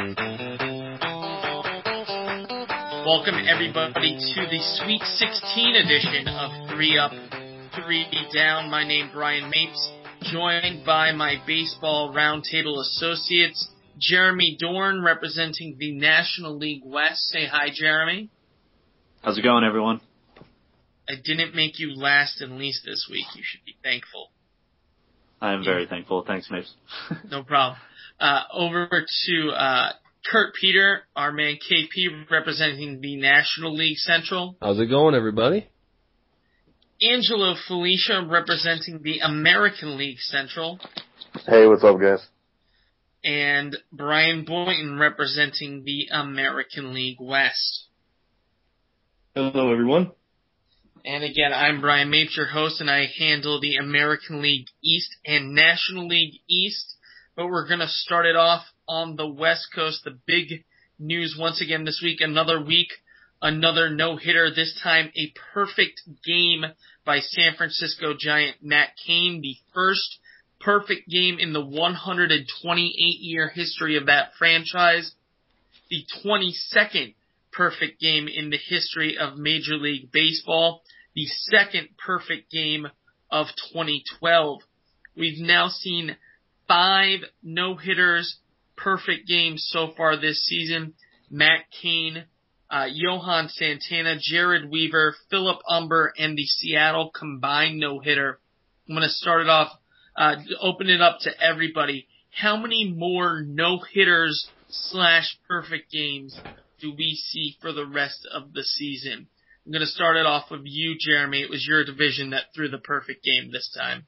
Welcome everybody to the Sweet 16 edition of 3 Up, 3 Down. My name Brian Mapes, joined by my Baseball Roundtable associates, Jeremy Dorn, representing the National League West. Say hi, Jeremy. How's it going, everyone? I didn't make you last and least this week. You should be thankful. I am very thankful. Thanks, Mapes. No problem. Over to Kurt Peter, our man KP, representing the National League Central. How's it going, everybody? Angelo Felicia, representing the American League Central. Hey, what's up, guys? And Brian Boynton, representing the American League West. Hello, everyone. And again, I'm Brian Mapes, your host, and I handle the American League East and National League East. But we're going to start it off on the West Coast. The big news once again this week, another no-hitter, this time a perfect game by San Francisco Giant Matt Cain, the first perfect game in the 128-year history of that franchise, the 22nd perfect game in the history of Major League Baseball, the second perfect game of 2012. We've now seen 5 no-hitters, perfect games so far this season. Matt Cain, Johan Santana, Jared Weaver, Philip Humber, and the Seattle combined no-hitter. I'm going to start it off, open it up to everybody. How many more no-hitters / perfect games do we see for the rest of the season? I'm going to start it off with you, Jeremy. It was your division that threw the perfect game this time.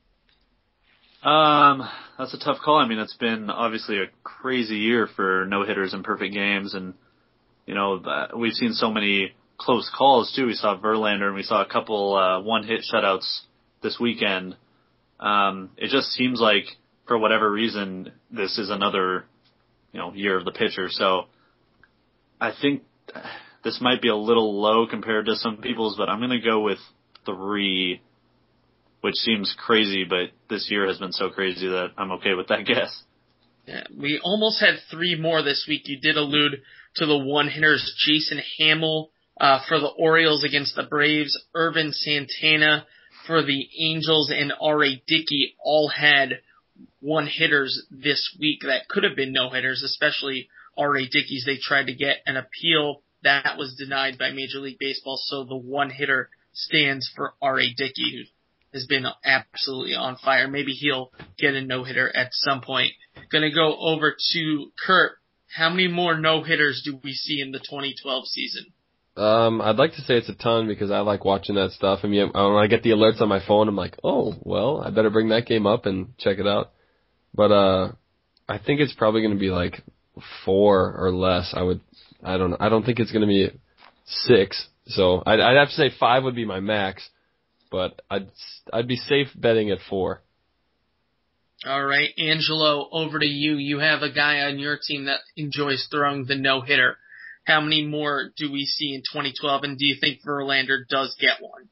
That's a tough call. I mean, it's been obviously a crazy year for no-hitters and perfect games, and, you know, we've seen so many close calls, too. We saw Verlander, and we saw a couple one-hit shutouts this weekend. It just seems like, for whatever reason, this is another, year of the pitcher. So I think this might be a little low compared to some people's, but I'm going to go with 3, which seems crazy, but this year has been so crazy that I'm okay with that guess. Yeah, we almost had 3 more this week. You did allude to the one-hitters, Jason Hamill for the Orioles against the Braves, Irvin Santana for the Angels, and R.A. Dickey all had one-hitters this week that could have been no-hitters, especially R.A. Dickey's. They tried to get an appeal. That was denied by Major League Baseball, so the one-hitter stands for R.A. Dickey, who has been absolutely on fire. Maybe he'll get a no-hitter at some point. Going to go over to Kurt. How many more no-hitters do we see in the 2012 season? I'd like to say it's a ton because I like watching that stuff. I mean, when I get the alerts on my phone, I'm like, oh, well, I better bring that game up and check it out. But I think it's probably going to be like 4 or less. I don't think it's going to be 6. So I'd have to say 5 would be my max, but I'd be safe betting at 4. All right, Angelo, over to you. You have a guy on your team that enjoys throwing the no-hitter. How many more do we see in 2012, and do you think Verlander does get one?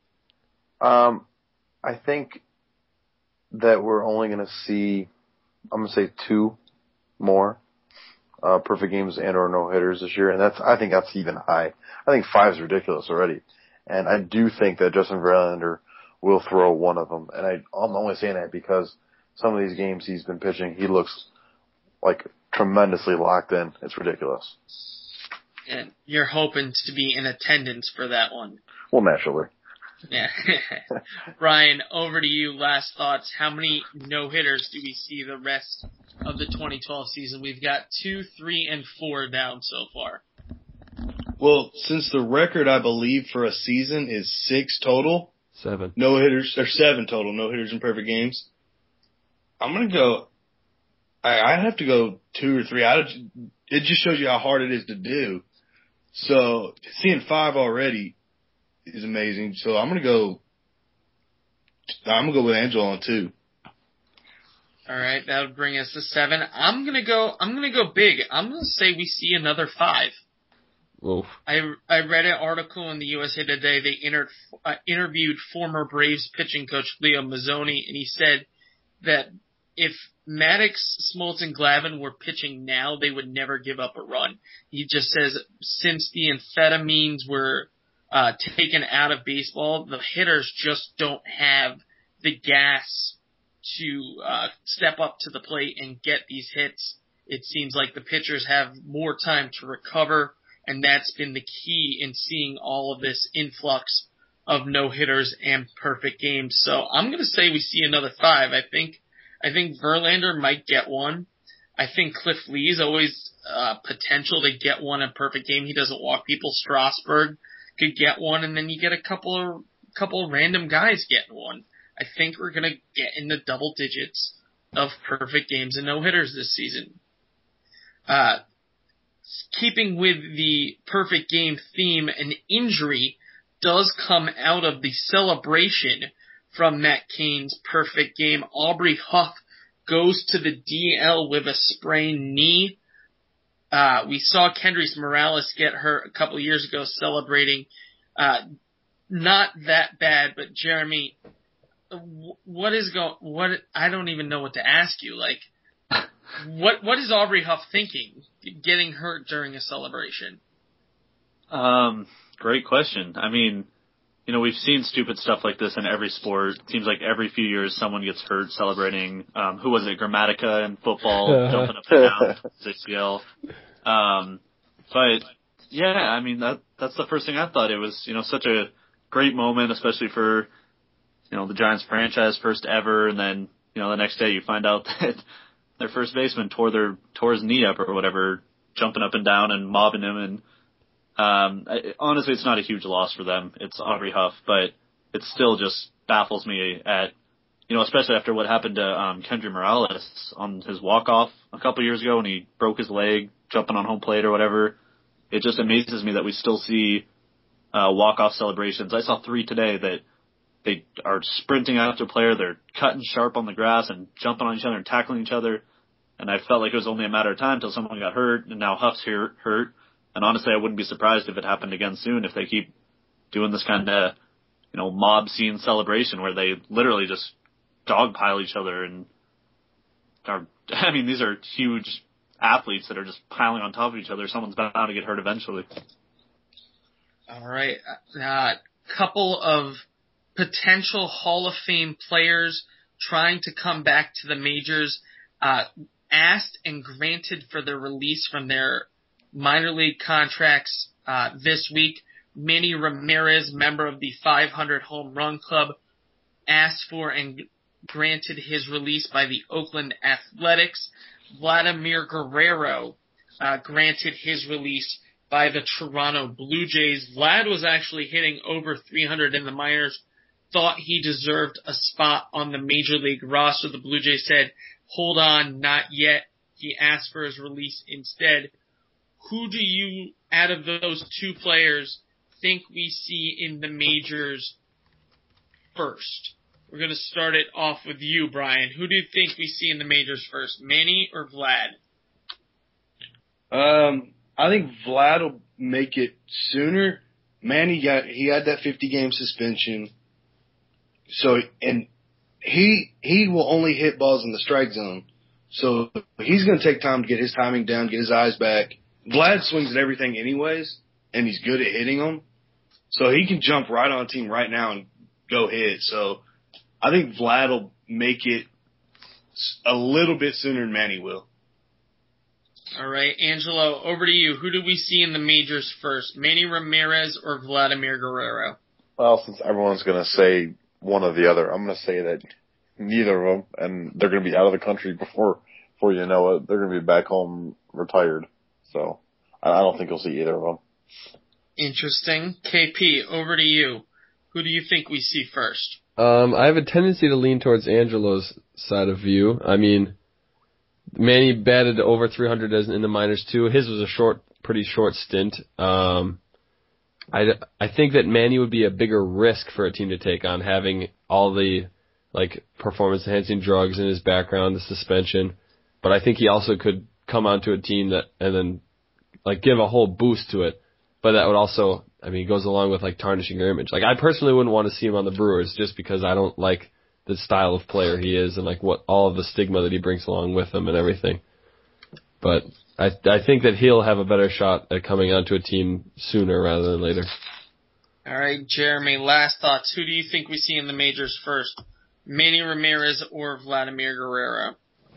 I think that we're only going to see, I'm going to say 2 more perfect games and or no-hitters this year, and I think that's even high. I think 5 is ridiculous already, and I do think that Justin Verlander will throw one of them, and I'm only saying that because some of these games he's been pitching, he looks like tremendously locked in. It's ridiculous. And you're hoping to be in attendance for that one. Well, naturally. Yeah. Ryan, over to you. Last thoughts. How many no-hitters do we see the rest of the 2012 season? We've got 2, 3, and 4 down so far. Well, since the record, I believe, for a season is 6 total. 7. No-hitters, or 7 total no-hitters in perfect games. I'm going to go, I have to go 2 or 3. It just shows you how hard it is to do. So seeing 5 already is amazing. So I'm gonna go with Angelo on 2. All right, that would bring us to 7. I'm gonna go big. I'm gonna say we see another 5. Oof. I read an article in the USA Today. They interviewed former Braves pitching coach Leo Mazzoni, and he said that if Maddox, Smoltz, and Glavine were pitching now, they would never give up a run. He just says since the amphetamines were taken out of baseball, the hitters just don't have the gas to step up to the plate and get these hits. It seems like the pitchers have more time to recover, and that's been the key in seeing all of this influx of no-hitters and perfect games. So I'm going to say we see another 5. I think Verlander might get one. I think Cliff Lee's always potential to get one in perfect game. He doesn't walk people. Strasburg could get one, and then you get a couple of random guys getting one. I think we're going to get in the double digits of perfect games and no-hitters this season. Keeping with the perfect game theme, an injury does come out of the celebration from Matt Cain's perfect game. Aubrey Huff goes to the DL with a sprained knee. We saw Kendrys Morales get hurt a couple years ago celebrating. Not that bad, but Jeremy, I don't even know what to ask you. Like, what is Aubrey Huff thinking, getting hurt during a celebration? Great question. I mean, you know, we've seen stupid stuff like this in every sport. It seems like every few years someone gets hurt celebrating. Who was it? Grammatica in football, jumping up and down, ACL. But yeah, I mean, that's the first thing I thought. It was, you know, such a great moment, especially for, you know, the Giants franchise first ever. And then, you know, the next day you find out that their first baseman tore his knee up or whatever, jumping up and down and mobbing him. And, honestly, it's not a huge loss for them. It's Aubrey Huff, but it still just baffles me at, you know, especially after what happened to, Kendry Morales on his walk-off a couple years ago when he broke his leg jumping on home plate or whatever. It just amazes me that we still see, walk-off celebrations. I saw 3 today that they are sprinting after a player. They're cutting sharp on the grass and jumping on each other and tackling each other. And I felt like it was only a matter of time until someone got hurt, and now Huff's hurt. And honestly, I wouldn't be surprised if it happened again soon if they keep doing this kind of, you know, mob scene celebration where they literally just dogpile each other and these are huge athletes that are just piling on top of each other. Someone's bound to get hurt eventually. All right. Couple of potential Hall of Fame players trying to come back to the majors, asked and granted for their release from their minor league contracts this week. Manny Ramirez, member of the 500 Home Run Club, asked for and granted his release by the Oakland Athletics. Vladimir Guerrero granted his release by the Toronto Blue Jays. Vlad was actually hitting over 300 in the minors, thought he deserved a spot on the major league roster. The Blue Jays said, hold on, not yet. He asked for his release instead. Who do you, out of those 2 players, think we see in the majors first? We're going to start it off with you, Brian. Who do you think we see in the majors first, Manny or Vlad? I think Vlad will make it sooner. Manny he had that 50-game suspension. So, and he will only hit balls in the strike zone. So he's going to take time to get his timing down, get his eyes back. Vlad swings at everything anyways, and he's good at hitting them. So he can jump right on a team right now and go hit. So I think Vlad will make it a little bit sooner than Manny will. All right, Angelo, over to you. Who do we see in the majors first, Manny Ramirez or Vladimir Guerrero? Well, since everyone's going to say one or the other, I'm going to say that neither of them, and they're going to be out of the country before you know it. They're going to be back home retired. So I don't think you'll see either of them. Interesting. KP, over to you. Who do you think we see first? I have a tendency to lean towards Angelo's side of view. I mean, Manny batted over 300 in the minors too. His was a pretty short stint. I think that Manny would be a bigger risk for a team to take on, having all the performance enhancing drugs in his background, the suspension. But I think he also could come onto a team and then give a whole boost to it. But that would also, goes along with tarnishing your image. I personally wouldn't want to see him on the Brewers just because I don't like the style of player he is and like what all of the stigma that he brings along with him and everything. But I think that he'll have a better shot at coming onto a team sooner rather than later. All right, Jeremy, last thoughts. Who do you think we see in the majors first? Manny Ramirez or Vladimir Guerrero?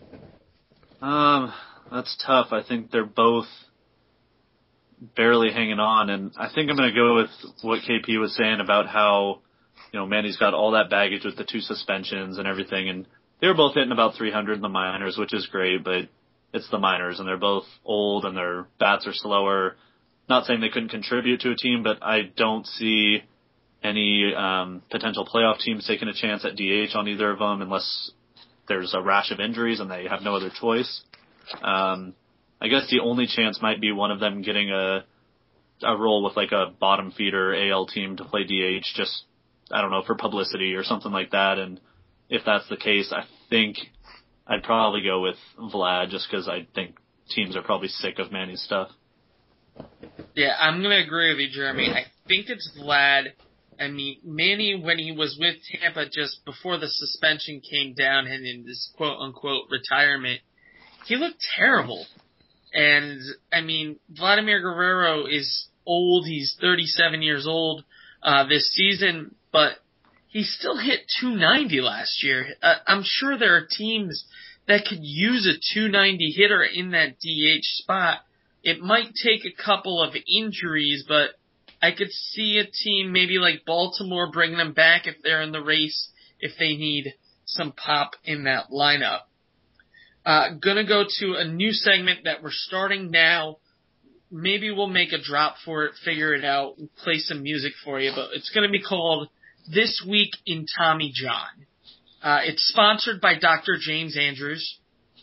That's tough. I think they're both barely hanging on, and I think I'm going to go with what KP was saying about how, Manny's got all that baggage with the 2 suspensions and everything, and they were both hitting about 300 in the minors, which is great, but it's the minors, and they're both old, and their bats are slower. Not saying they couldn't contribute to a team, but I don't see any potential playoff teams taking a chance at DH on either of them unless there's a rash of injuries and they have no other choice. I guess the only chance might be one of them getting a role with like a bottom feeder AL team to play DH, just, I don't know, for publicity or something like that. And if that's the case, I think I'd probably go with Vlad just because I think teams are probably sick of Manny's stuff. Yeah, I'm going to agree with you, Jeremy. I think it's Vlad. I mean, Manny, when he was with Tampa just before the suspension came down and in this quote-unquote retirement, he looked terrible. And, I mean, Vladimir Guerrero is old. He's 37 years old this season, but he still hit 290 last year. I'm sure there are teams that could use a 290 hitter in that DH spot. It might take a couple of injuries, but I could see a team maybe like Baltimore bring them back if they're in the race, if they need some pop in that lineup. Gonna go to a new segment that we're starting now. Maybe we'll make a drop for it, figure it out, and play some music for you, but it's gonna be called This Week in Tommy John. It's sponsored by Dr. James Andrews.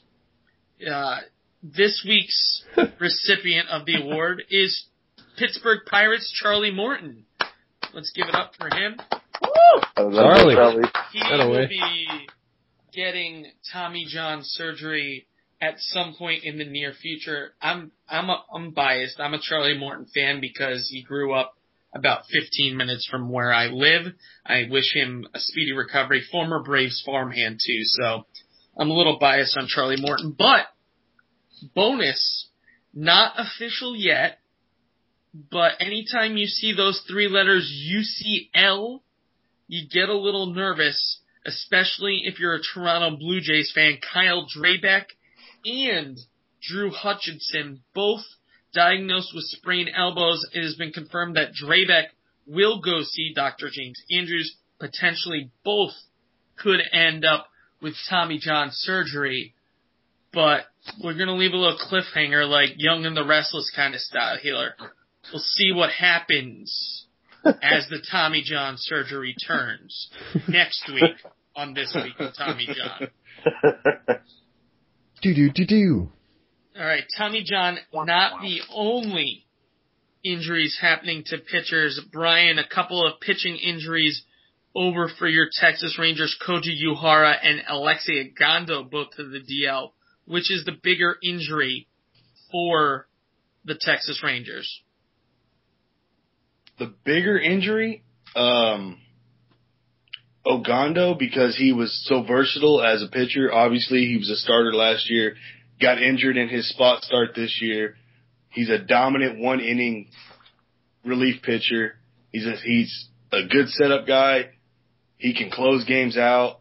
This week's recipient of the award is Pittsburgh Pirates' Charlie Morton. Let's give it up for him. Charlie. He will be getting Tommy John surgery at some point in the near future. I'm biased. I'm a Charlie Morton fan because he grew up about 15 minutes from where I live. I wish him a speedy recovery. Former Braves farmhand too, so I'm a little biased on Charlie Morton. But bonus, not official yet, but anytime you see those 3 letters UCL, you get a little nervous, especially if you're a Toronto Blue Jays fan. Kyle Drabek and Drew Hutchinson, both diagnosed with sprained elbows. It has been confirmed that Drabek will go see Dr. James Andrews. Potentially both could end up with Tommy John surgery. But we're going to leave a little cliffhanger like Young and the Restless kind of style here. We'll see what happens as the Tommy John surgery turns next week on This Week with Tommy John. Do. All right, Tommy John, not the only injuries happening to pitchers. Brian, a couple of pitching injuries over for your Texas Rangers, Koji Uehara and Alexei Ogando, both to the DL. Which is the bigger injury for the Texas Rangers? The bigger injury? Ogando, because he was so versatile as a pitcher. Obviously, he was a starter last year, got injured in his spot start this year. He's a dominant 1-inning relief pitcher. He's a good setup guy. He can close games out.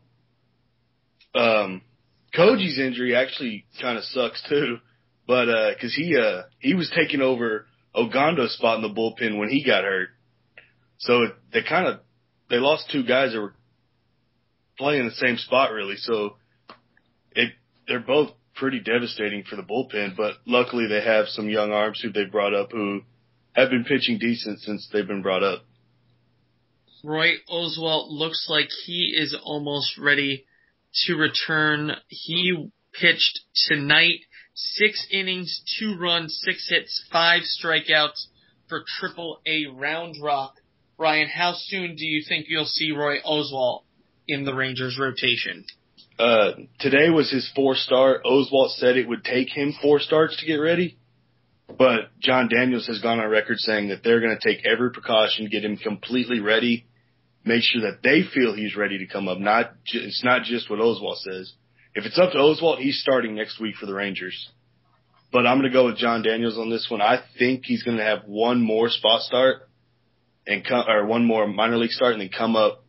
Koji's injury actually kind of sucks too, but because he was taking over Ogando's spot in the bullpen when he got hurt, so they lost 2 guys that were playing the same spot really. So they're both pretty devastating for the bullpen, but luckily they have some young arms who they brought up who have been pitching decent since they've been brought up. Roy Oswalt looks like he is almost ready to return. He pitched tonight, 6 innings, 2 runs, 6 hits, 5 strikeouts for Triple-A Round Rock. Brian, how soon do you think you'll see Roy Oswalt in the Rangers rotation? Today was his 4th start. Oswalt said it would take him 4 starts to get ready, but John Daniels has gone on record saying that they're going to take every precaution to get him completely ready. make sure that they feel he's ready to come up. It's not just what Oswalt says. If it's up to Oswalt, he's starting next week for the Rangers. But I'm going to go with John Daniels on this one. I think he's going to have one more spot start or one more minor league start and then come up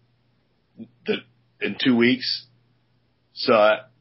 in 2 weeks. So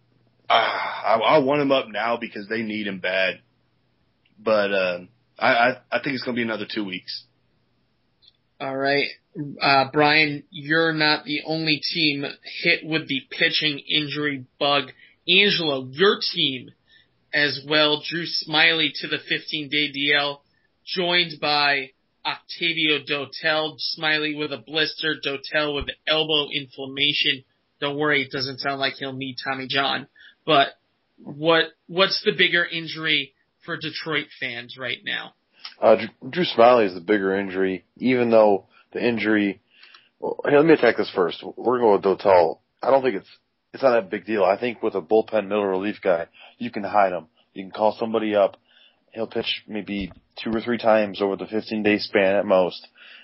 I want him up now because they need him bad. But I think it's going to be another 2 weeks. All right. Brian, you're not the only team hit with the pitching injury bug. Angelo, your team as well drew Smiley to the 15-day DL, joined by Octavio Dotel. Smiley with a blister, Dotel with elbow inflammation. Don't worry, it doesn't sound like he'll need Tommy John. But what's the bigger injury for Detroit fans right now? Drew Smiley is the bigger injury, even though the injury. Well, hey, let me attack this first. We're going with Dotel. I don't think it's not that big deal. I think with a bullpen middle relief guy, you can hide him. You can call somebody up. He'll pitch maybe 2 or 3 times over the 15-day span at most.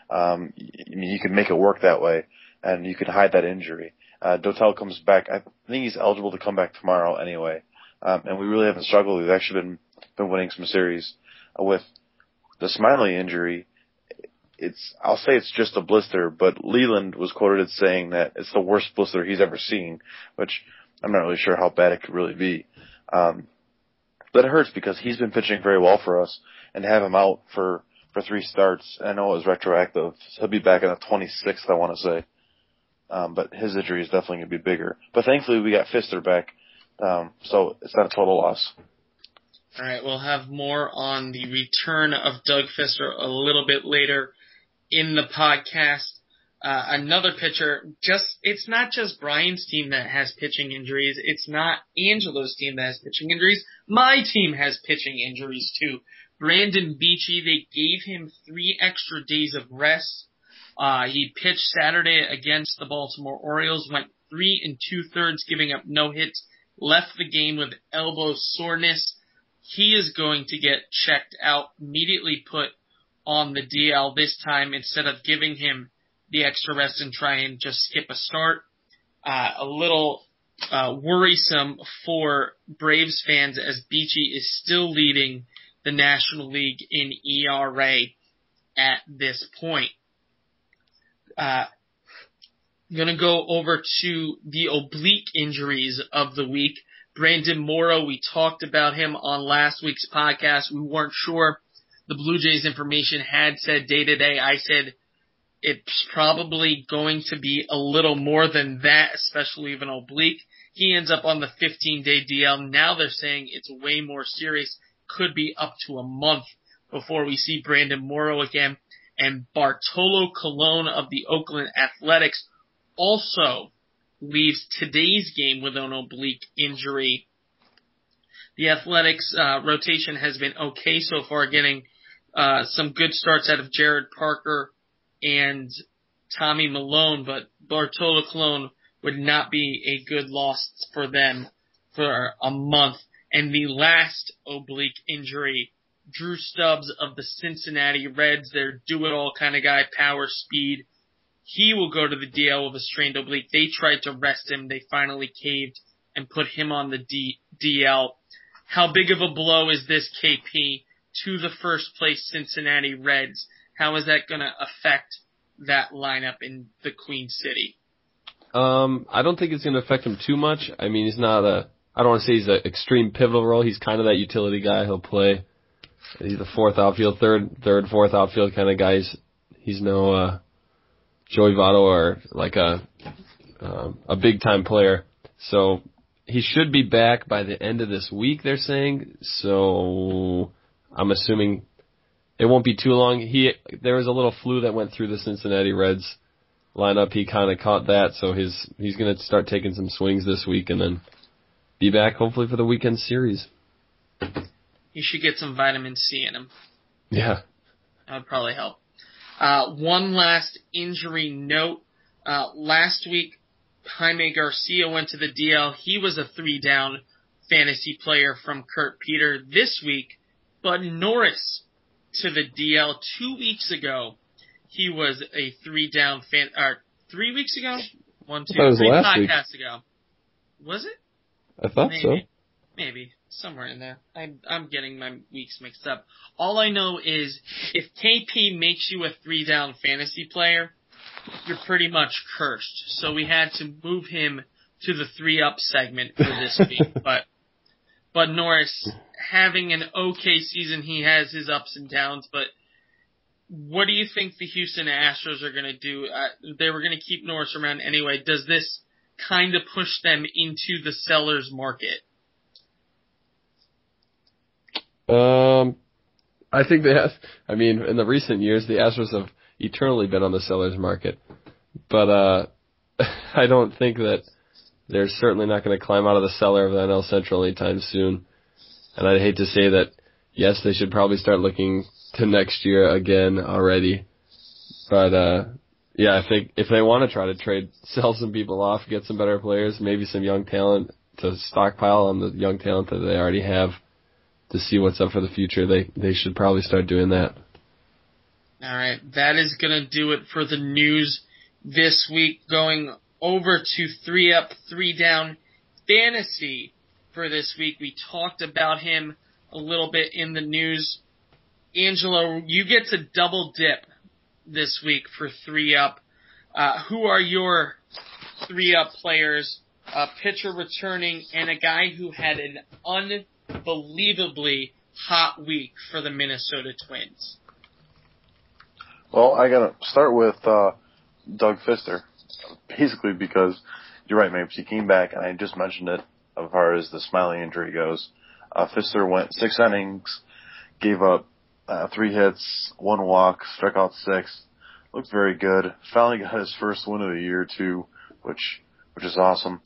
You can make it work that way, and you can hide that injury. Dotel comes back. I think he's eligible to come back tomorrow anyway. And we really haven't struggled. We've actually been winning some series. With the Smiley injury, I'll say it's just a blister, but Leland was quoted as saying that it's the worst blister he's ever seen, which I'm not really sure how bad it could really be. But it hurts because he's been pitching very well for us, and to have him out for 3 starts, I know it was retroactive. He'll be back on the 26th, I want to say. But his injury is definitely going to be bigger. But thankfully we got Fister back, so it's not a total loss. All right, we'll have more on the return of Doug Fister a little bit later in the podcast. Another pitcher, it's not just Brian's team that has pitching injuries. It's not Angelo's team that has pitching injuries. My team has pitching injuries too. Brandon Beachy, they gave him 3 extra days of rest. He pitched Saturday against the Baltimore Orioles, went 3 2/3, giving up no hits, left the game with elbow soreness. He is going to get checked out, immediately put on the DL this time instead of giving him the extra rest and try and just skip a start. A little worrisome for Braves fans as Beachy is still leading the National League in ERA at this point. I'm going to go over to the oblique injuries of the week. Brandon Morrow, we talked about him on last week's podcast. We weren't sure. The Blue Jays information had said day-to-day. I said it's probably going to be a little more than that, especially of an oblique. He ends up on the 15-day DL. Now they're saying it's way more serious. Could be up to a month before we see Brandon Morrow again. And Bartolo Colon of the Oakland Athletics also leaves today's game with an oblique injury. The Athletics rotation has been okay so far, getting some good starts out of Jared Parker and Tommy Malone, but Bartolo Colon would not be a good loss for them for a month. And the last oblique injury, Drew Stubbs of the Cincinnati Reds, their do-it-all kind of guy, power, speed. He will go to the DL with a strained oblique. They tried to rest him. They finally caved and put him on the DL. How big of a blow is this, KP, to the first place Cincinnati Reds? How is that going to affect that lineup in the Queen City? I don't think it's going to affect him too much. I mean, I don't want to say he's an extreme pivotal role. He's kind of that utility guy. He'll play. He's the fourth outfield, fourth outfield kind of guy. He's no Joey Votto or like a big time player. So he should be back by the end of this week, they're saying. So I'm assuming it won't be too long. There was a little flu that went through the Cincinnati Reds lineup. He kind of caught that, so he's going to start taking some swings this week and then be back hopefully for the weekend series. You should get some vitamin C in him. Yeah. That would probably help. One last injury note. Last week, Jaime Garcia went to the DL. He was a 3-down fantasy player from Kurt Peter. This week, Bud Norris to the DL. 2 weeks ago, he was a 3-down 3 weeks ago? 1, 2, I thought it was 3 last week. podcasts ago. Was it? I thought so. Maybe. Somewhere in there. I'm getting my weeks mixed up. All I know is if KP makes you a 3-down fantasy player, you're pretty much cursed. So we had to move him to the 3-up segment for this week. But Norris, having an okay season, he has his ups and downs, but what do you think the Houston Astros are going to do? They were going to keep Norris around anyway. Does this kind of push them into the seller's market? I think they have. I mean, in the recent years, the Astros have eternally been on the seller's market. But I don't think that they're certainly not going to climb out of the cellar of the NL Central anytime soon. And I'd hate to say that, yes, they should probably start looking to next year again already. But, yeah, I think if they want to try to sell some people off, get some better players, maybe some young talent to stockpile on the young talent that they already have to see what's up for the future, they should probably start doing that. All right, that is going to do it for the news this week. Going over to 3-up, 3-down fantasy for this week. We talked about him a little bit in the news. Angelo, you get to double dip this week for 3-up. Who are your 3-up players? A pitcher returning and a guy who had an unbelievably hot week for the Minnesota Twins. Well, I gotta start with Doug Fister, basically because you're right, Mapes. He came back, and I just mentioned it as far as the Smiley injury goes. Fister went 6 innings, gave up 3 hits, 1 walk, struck out 6. Looked very good. Finally got his first win of the year too, which is awesome.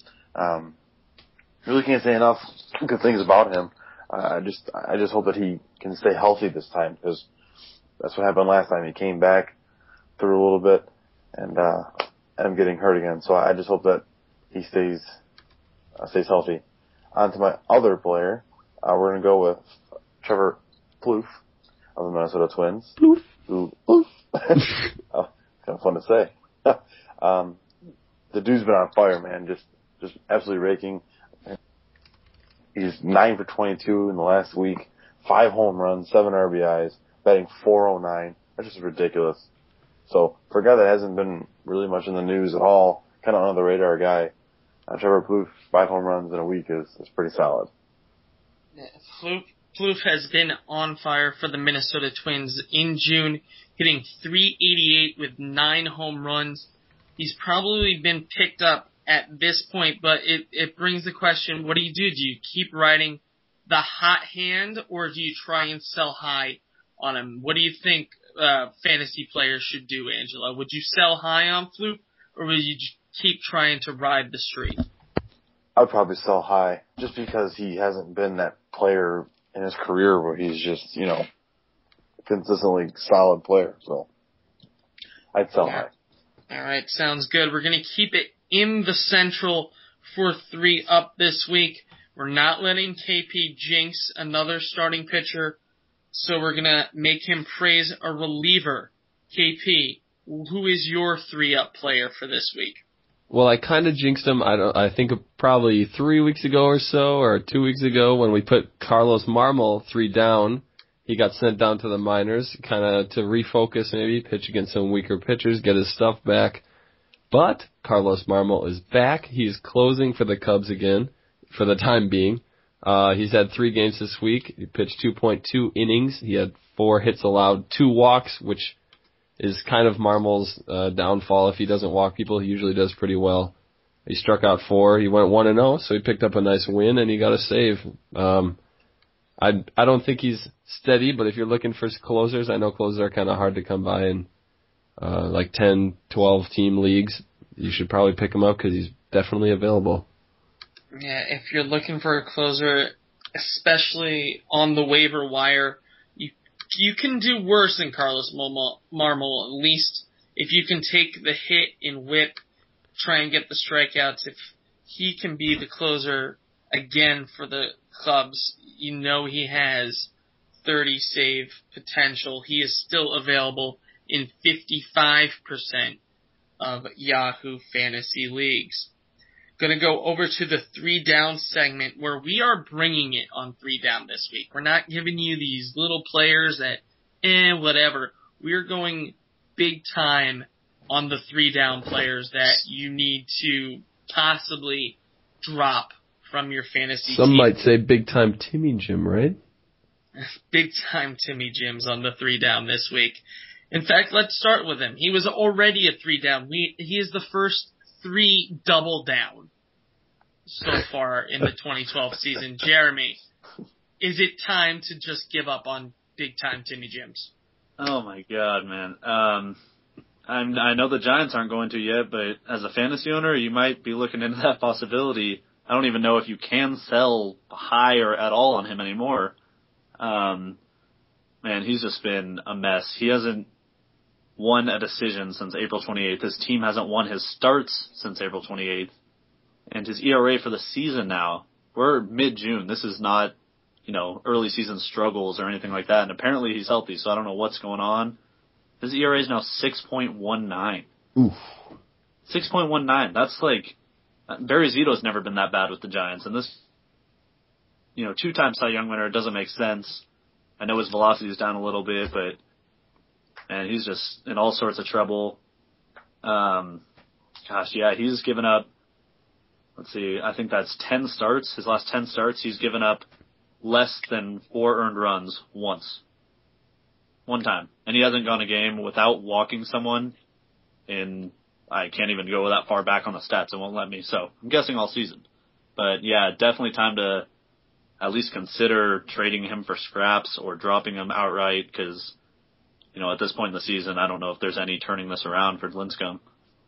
Really can't say enough good things about him. I just hope that he can stay healthy this time, because that's what happened last time. He came back through a little bit and ended up getting hurt again. So I just hope that he stays healthy. On to my other player. We're going to go with Trevor Plouffe of the Minnesota Twins. Plouffe. Oh, kind of fun to say. The dude's been on fire, man. Just absolutely raking. He's 9 for 22 in the last week. 5 home runs, 7 RBIs, batting .409. That's just ridiculous. So for a guy that hasn't been really much in the news at all, kind of under the radar guy, Trevor Plouffe, 5 home runs in a week is pretty solid. Plouffe has been on fire for the Minnesota Twins in June, hitting .388 with 9 home runs. He's probably been picked up at this point, but it brings the question, what do? Do you keep riding the hot hand, or do you try and sell high on him? What do you think fantasy players should do, Angela? Would you sell high on Plouffe, or would you keep trying to ride the streak? I'd probably sell high, just because he hasn't been that player in his career where he's just, consistently solid player. So I'd sell high. All right, sounds good. We're going to keep it in the Central for 3-up this week. We're not letting KP jinx another starting pitcher, so we're going to make him praise a reliever. KP, who is your 3-up player for this week? Well, I kind of jinxed him. I think probably 3 weeks ago or so, or 2 weeks ago, when we put Carlos Marmol 3 down. He got sent down to the minors, kind of to refocus, maybe pitch against some weaker pitchers, get his stuff back. But Carlos Marmol is back. He's closing for the Cubs again, for the time being. He's had 3 games this week. He pitched 2.2 innings. He had 4 hits allowed, 2 walks, which is kind of Marmol's downfall. If he doesn't walk people, he usually does pretty well. He struck out 4. He went 1-0, so he picked up a nice win, and he got a save. I don't think he's steady, but if you're looking for closers, I know closers are kind of hard to come by in like 10, 12 team leagues. You should probably pick him up because he's definitely available. Yeah, if you're looking for a closer, especially on the waiver wire, you can do worse than Carlos Marmol, at least if you can take the hit in whip, try and get the strikeouts. If he can be the closer again for the Cubs, he has 30 save potential. He is still available in 55% of Yahoo Fantasy Leagues. Gonna go over to the 3 down segment where we are bringing it on 3 down this week. We're not giving you these little players that, whatever. We're going big time on the 3 down players that you need to possibly drop from your fantasy Some team. might say big time Timmy Jim, right? Big time Timmy Jims on the 3 down this week. In fact, let's start with him. He was already a 3 down. He is the first 3 double down so far in the 2012 season. Jeremy, is it time to just give up on big time Timmy Jims? Oh my God, man. I know the Giants aren't going to yet, but as a fantasy owner, you might be looking into that possibility. I don't even know if you can sell high or at all on him anymore. Man, he's just been a mess. He hasn't won a decision since April 28th. His team hasn't won his starts since April 28th. And his ERA for the season now, we're mid-June. This is not, early season struggles or anything like that. And apparently he's healthy, so I don't know what's going on. His ERA is now 6.19. Oof. 6.19. That's like, Barry Zito's never been that bad with the Giants. And this, 2-time Cy Young winner, doesn't make sense. I know his velocity is down a little bit, but, man, he's just in all sorts of trouble. He's given up, let's see, I think that's 10 starts. His last 10 starts, he's given up less than 4 earned runs once. One time. And he hasn't gone a game without walking someone in, I can't even go that far back on the stats. It won't let me. So I'm guessing all season. But yeah, definitely time to at least consider trading him for scraps or dropping him outright because, at this point in the season, I don't know if there's any turning this around for Lincecum.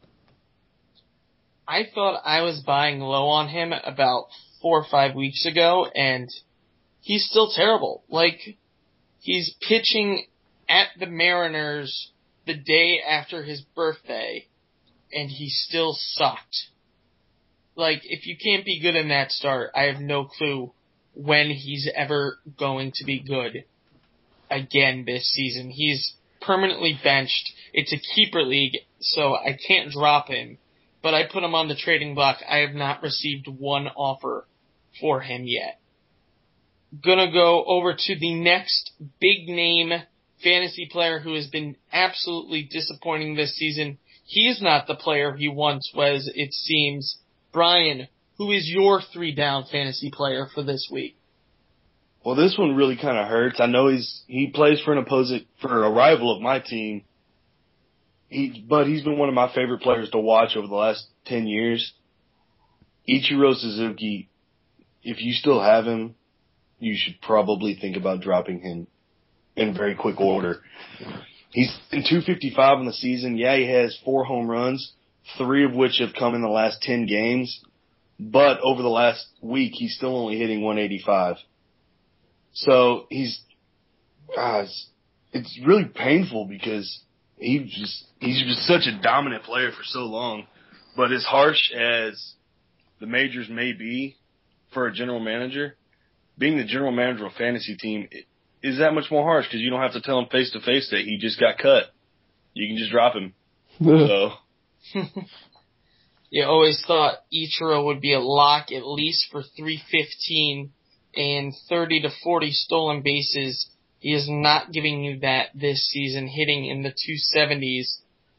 I thought I was buying low on him about 4 or 5 weeks ago, and he's still terrible. Like, he's pitching at the Mariners the day after his birthday, and he still sucked. Like, if you can't be good in that start, I have no clue when he's ever going to be good again this season. He's permanently benched. It's a keeper league, so I can't drop him. But I put him on the trading block. I have not received one offer for him yet. Gonna go over to the next big name fantasy player who has been absolutely disappointing this season. He is not the player he once was, it seems. Brian, who is your 3 down fantasy player for this week? Well, this one really kind of hurts. I know he plays for a rival of my team. But he's been one of my favorite players to watch over the last 10 years. Ichiro Suzuki, if you still have him, you should probably think about dropping him in very quick order. He's in 255 in the season. Yeah, he has 4 home runs, 3 of which have come in the last 10 games. But over the last week, he's still only hitting 185. So it's really painful because he's just such a dominant player for so long. But as harsh as the majors may be for a general manager, being the general manager of a fantasy team is that much more harsh because you don't have to tell him face to face that he just got cut. You can just drop him. So. You always thought Ichiro would be a lock at least for 315 and 30 to 40 stolen bases. He is not giving you that this season, hitting in the 270s.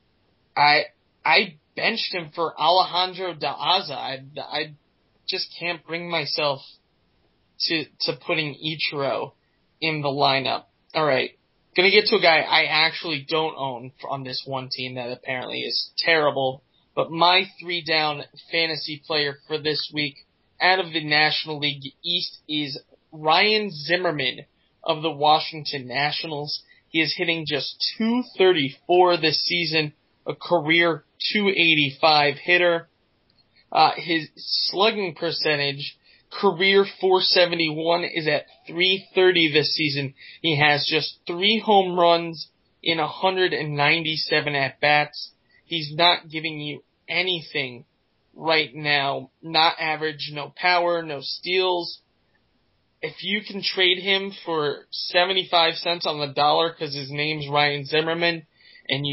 I benched him for Alejandro De Aza. I just can't bring myself to putting Ichiro in the lineup. All right, gonna get to a guy I actually don't own on this one team that apparently is terrible. But my 3 down fantasy player for this week out of the National League East is Ryan Zimmerman of the Washington Nationals. He is hitting just 234 this season, a career 285 hitter. His slugging percentage, career 471, is at 330 this season. He has just 3 home runs in 197 at-bats. He's not giving you anything right now. Not average, no power, no steals. If you can trade him for 75 cents on the dollar because his name's Ryan Zimmerman, and you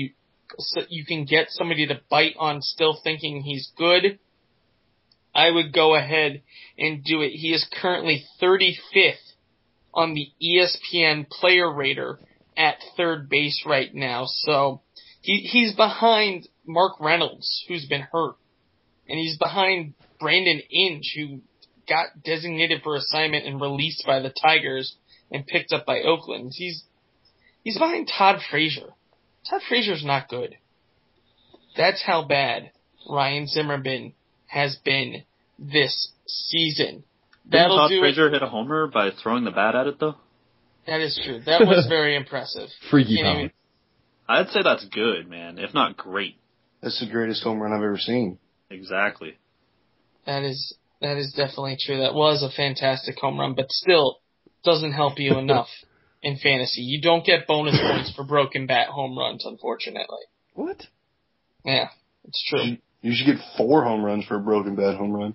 so you can get somebody to bite on still thinking he's good, I would go ahead and do it. He is currently 35th on the ESPN player rater at third base right now. So he's behind Mark Reynolds, who's been hurt. And he's behind Brandon Inge, who got designated for assignment and released by the Tigers and picked up by Oakland. He's behind Todd Frazier. Todd Frazier's not good. That's how bad Ryan Zimmerman has been this season. Didn't Todd Frazier hit a homer by throwing the bat at it, though? That is true. That was very impressive. Freaky power. I'd say that's good, man, if not great. That's the greatest home run I've ever seen. Exactly. That is definitely true. That was a fantastic home run, but still doesn't help you enough in fantasy. You don't get bonus points for broken bat home runs, unfortunately. What? Yeah, it's true. You should get 4 home runs for a broken bat home run.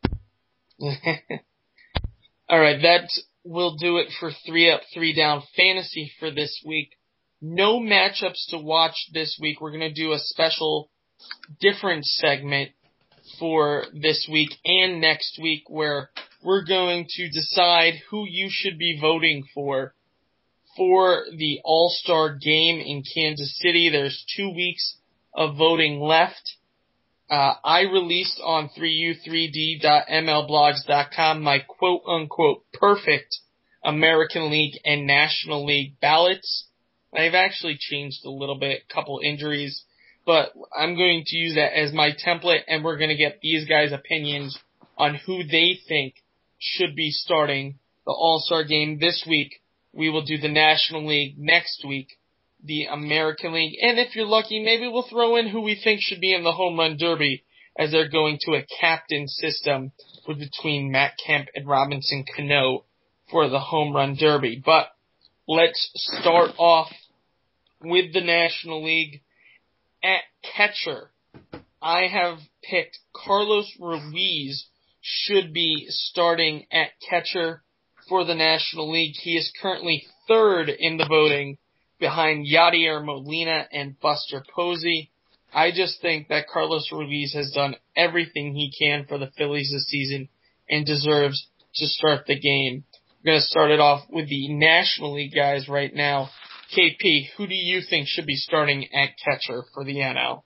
All right, that will do it for 3 Up, 3 Down fantasy for this week. No matchups to watch this week. We're going to do a special different segment for this week and next week where we're going to decide who you should be voting for the All-Star game in Kansas City. There's 2 weeks of voting left. I released on 3u3d.mlblogs.com my quote-unquote perfect American League and National League ballots. I've actually changed a little bit, a couple injuries, but I'm going to use that as my template, and we're going to get these guys' opinions on who they think should be starting the All-Star game this week. We will do the National League next week, the American League, and if you're lucky, maybe we'll throw in who we think should be in the Home Run Derby, as they're going to a captain system between Matt Kemp and Robinson Cano for the Home Run Derby. But let's start off with the National League. At catcher, I have picked Carlos Ruiz should be starting at catcher for the National League. He is currently 3rd in the voting behind Yadier Molina and Buster Posey. I just think that Carlos Ruiz has done everything he can for the Phillies this season and deserves to start the game. We're going to start it off with the National League guys right now. KP, who do you think should be starting at catcher for the NL?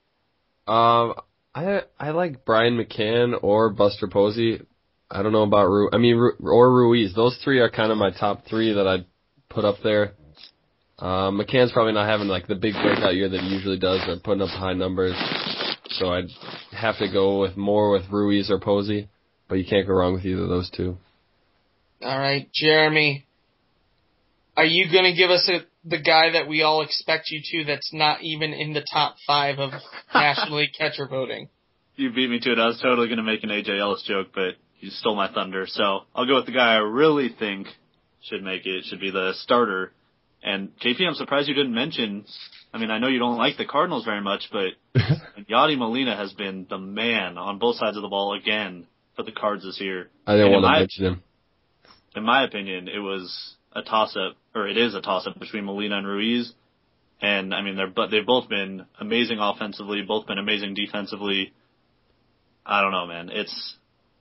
I like Brian McCann or Buster Posey. I don't know about or Ruiz. Those 3 are kind of my top 3 that I'd put up there. McCann's probably not having like the big breakout year that he usually does, or putting up high numbers. So I'd have to go with Ruiz or Posey, but you can't go wrong with either of those 2. All right, Jeremy, are you going to give us the guy that we all expect you to that's not even in the top 5 of National League catcher voting? You beat me to it. I was totally going to make an AJ Ellis joke, but you stole my thunder. So I'll go with the guy I really think should make it. Should be the starter. And KP, I'm surprised you didn't mention, I mean, I know you don't like the Cardinals very much, but Yadi Molina has been the man on both sides of the ball again for the Cards this year. I didn't want to mention him. In my opinion, it was a toss-up, or it is a toss-up between Molina and Ruiz. And, I mean, they've both been amazing offensively, both been amazing defensively. I don't know, man. It's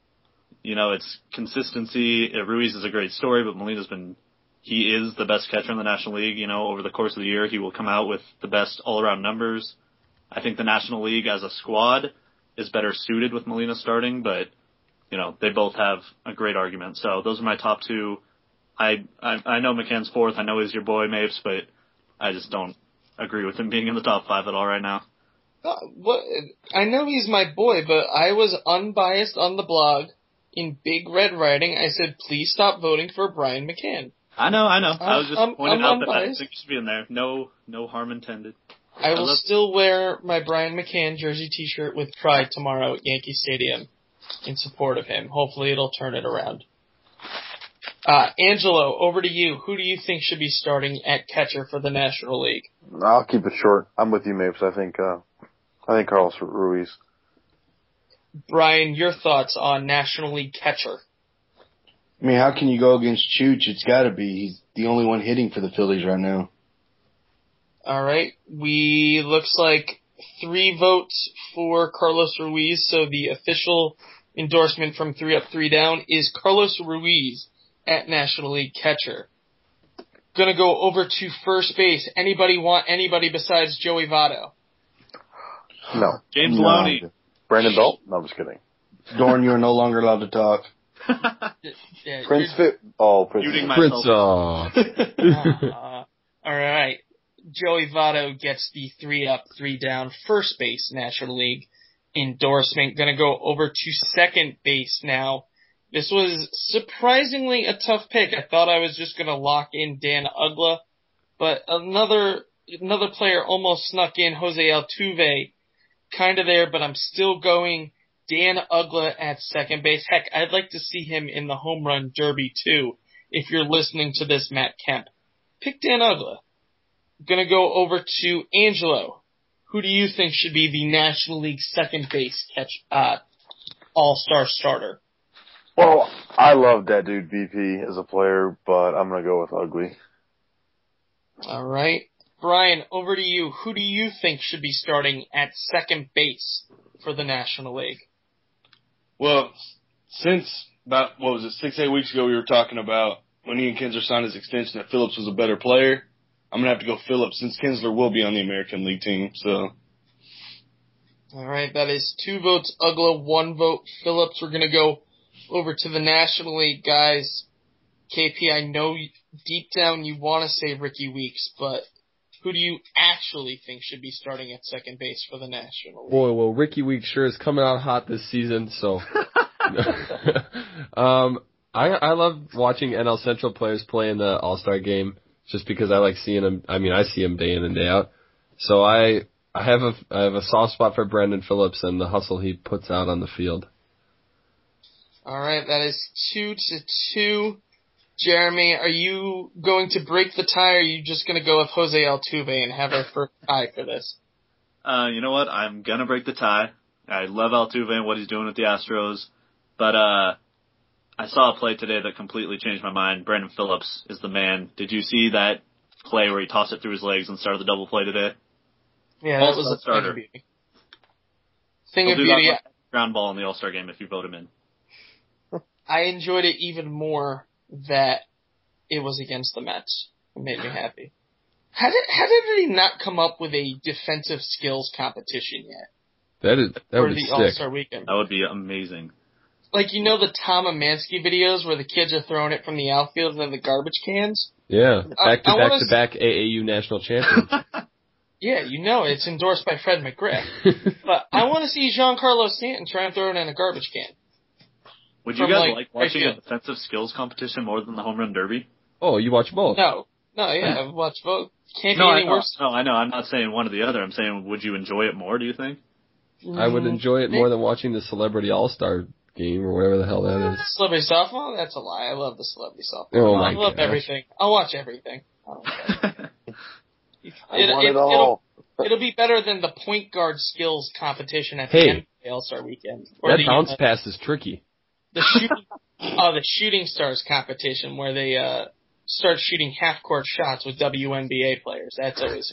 consistency. Ruiz is a great story, but he is the best catcher in the National League. Over the course of the year, he will come out with the best all-around numbers. I think the National League as a squad is better suited with Molina starting, but, they both have a great argument. So those are my top 2. I know McCann's 4th. I know he's your boy, Mapes, but I just don't agree with him being in the top 5 at all right now. I know he's my boy, but I was unbiased on the blog in big red writing. I said, please stop voting for Brian McCann. I know. I was just pointing out that I think he should be in there. No harm intended. I will still wear my Brian McCann jersey t-shirt with pride tomorrow at Yankee Stadium in support of him. Hopefully it'll turn it around. Angelo, over to you. Who do you think should be starting at catcher for the National League? I'll keep it short. I'm with you, Mapes. I think Carlos Ruiz. Brian, your thoughts on National League catcher? I mean, how can you go against Chooch? It's got to be. He's the only one hitting for the Phillies right now. All right. Looks like 3 votes for Carlos Ruiz, so the official endorsement from 3 Up, 3 Down is Carlos Ruiz at National League catcher. Gonna go over to first base. Anybody want anybody besides Joey Votto? No. James Loney. Brandon Belt? No, I'm just kidding. Dorn, you are no longer allowed to talk. Yeah, Prince Fit. Oh, Prince. Muting Prince myself. off. all right. Joey Votto gets the 3 Up, 3 Down first base National League endorsement. Gonna go over to second base now. This was surprisingly a tough pick. I thought I was just gonna lock in Dan Uggla, but another player almost snuck in, Jose Altuve, kinda there, but I'm still going Dan Uggla at second base. Heck, I'd like to see him in the home run derby too. If you're listening to this, Matt Kemp, pick Dan Uggla. Gonna go over to Angelo. Who do you think should be the National League second base all-star starter? Well, I love that dude VP as a player, but I'm gonna go with Ugly. All right. Brian, over to you. Who do you think should be starting at second base for the National League? Well, since about, 6-8 weeks ago we were talking about when Ian Kinsler signed his extension that Phillips was a better player. I'm going to have to go Phillips since Kinsler will be on the American League team, so. All right, that is 2 votes Uggla, 1 vote Phillips. We're going to go over to the National League, guys. KP, I know deep down you want to say Ricky Weeks, but who do you actually think should be starting at second base for the National League? Boy, well, Ricky Weeks sure is coming out hot this season, so. I love watching NL Central players play in the All-Star game just because I like seeing them. I mean, I see them day in and day out. So I have a soft spot for Brandon Phillips and the hustle he puts out on the field. All right, that is 2-2. Jeremy, are you going to break the tie, or are you just going to go with Jose Altuve and have our first tie for this? You know what? I'm gonna break the tie. I love Altuve and what he's doing with the Astros, but I saw a play today that completely changed my mind. Brandon Phillips is the man. Did you see that play where he tossed it through his legs and started the double play today? Yeah, that was a starter. Thing of beauty. Ground ball in the All-Star game if you vote him in. I enjoyed it even more that it was against the Mets. It made me happy. How did he not come up with a defensive skills competition yet? That would be the sick. All-Star weekend. That would be amazing. Like, you know the Tom Amansky videos where the kids are throwing it from the outfield and then the garbage cans? Yeah, back-to-back I AAU national champions. Yeah, you know it's endorsed by Fred McGriff. But I want to see Giancarlo Stanton try and throw it in a garbage can. Would you guys like watching a defensive skills competition more than the home run derby? Oh, you watch both? No, I've watched both. Can't be any worse. No, I know. I'm not saying one or the other. I'm saying, would you enjoy it more, do you think? I would enjoy it more than watching the Celebrity All-Star game or whatever the hell that is. Celebrity softball? That's a lie. I love the celebrity softball. Oh I love everything. I'll watch everything. It'll be better than the point guard skills competition at the end of the All-Star weekend. Or that bounce pass is tricky. The shooting stars competition where they start shooting half-court shots with WNBA players. That's always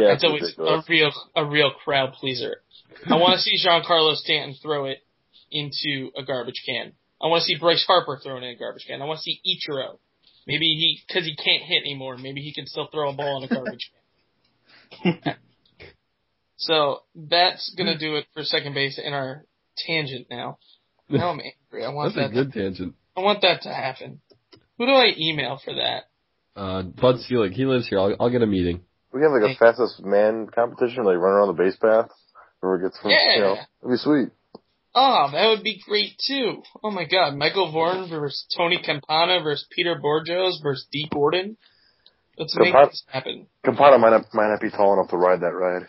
a real crowd pleaser. I want to see Giancarlo Stanton throw it into a garbage can. I want to see Bryce Harper throw it in a garbage can. I want to see Ichiro. Maybe because he can't hit anymore, maybe he can still throw a ball in a garbage can. So that's gonna do it for second base in our tangent now. Now I'm angry. That's a good tangent. I want that to happen. Who do I email for that? Bud Selig. He lives here. I'll get a meeting. We have like a fastest man competition, like run around the base path. Whoever gets from, it'd be sweet. Oh, that would be great too. Oh my God, Michael Vaughan versus Tony Campana versus Peter Borjos versus Dee Gordon. Let's make this happen. Campana might not be tall enough to ride that ride.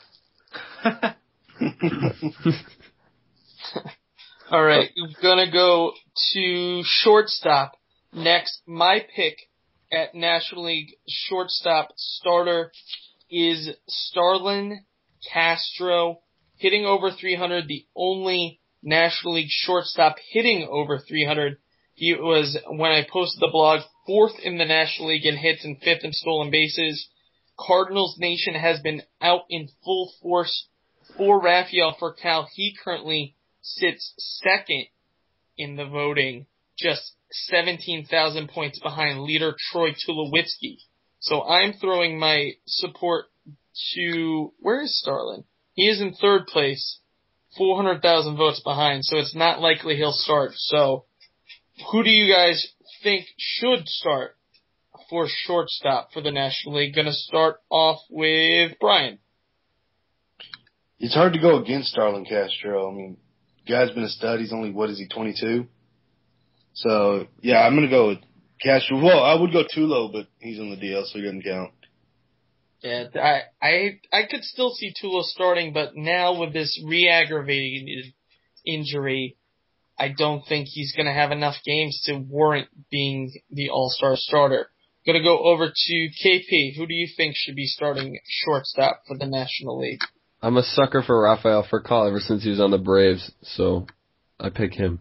All right, we're gonna go to shortstop next. My pick at National League shortstop starter is Starlin Castro, hitting over 300. The only National League shortstop hitting over 300. He was, when I posted the blog, 4th in the National League in hits and 5th in stolen bases. Cardinals Nation has been out in full force for Rafael Furcal. He currently sits second in the voting, just 17,000 points behind leader Troy Tulowitzki. So I'm throwing my support to, where is Starlin? He is in third place, 400,000 votes behind, so it's not likely he'll start. So who do you guys think should start for shortstop for the National League? Gonna start off with Brian. It's hard to go against Starlin Castro. I mean, guy's been a stud. He's only, 22? So, yeah, I'm going to go with Castro. Well, I would go Tulo, but he's on the DL, so he doesn't count. Yeah, I could still see Tulo starting, but now with this re-aggravated injury, I don't think he's going to have enough games to warrant being the all-star starter. Going to go over to KP. Who do you think should be starting shortstop for the National League? I'm a sucker for Rafael Furcal ever since he was on the Braves, so I pick him.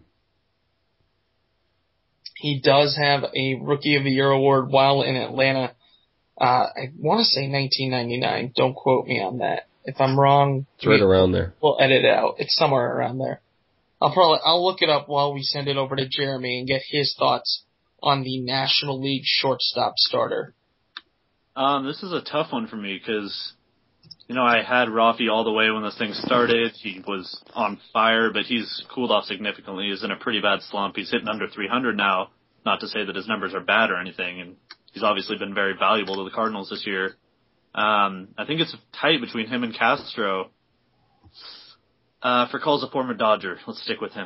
He does have a Rookie of the Year award while in Atlanta. I want to say 1999. Don't quote me on that. If I'm wrong, it's right around there. We'll edit it out. It's somewhere around there. I'll look it up while we send it over to Jeremy and get his thoughts on the National League shortstop starter. This is a tough one for me because, I had Rafi all the way when this thing started. He was on fire, but he's cooled off significantly. He's in a pretty bad slump. He's hitting under 300 now. Not to say that his numbers are bad or anything, and he's obviously been very valuable to the Cardinals this year. I think it's tight between him and Castro. Furcal's a former Dodger. Let's stick with him.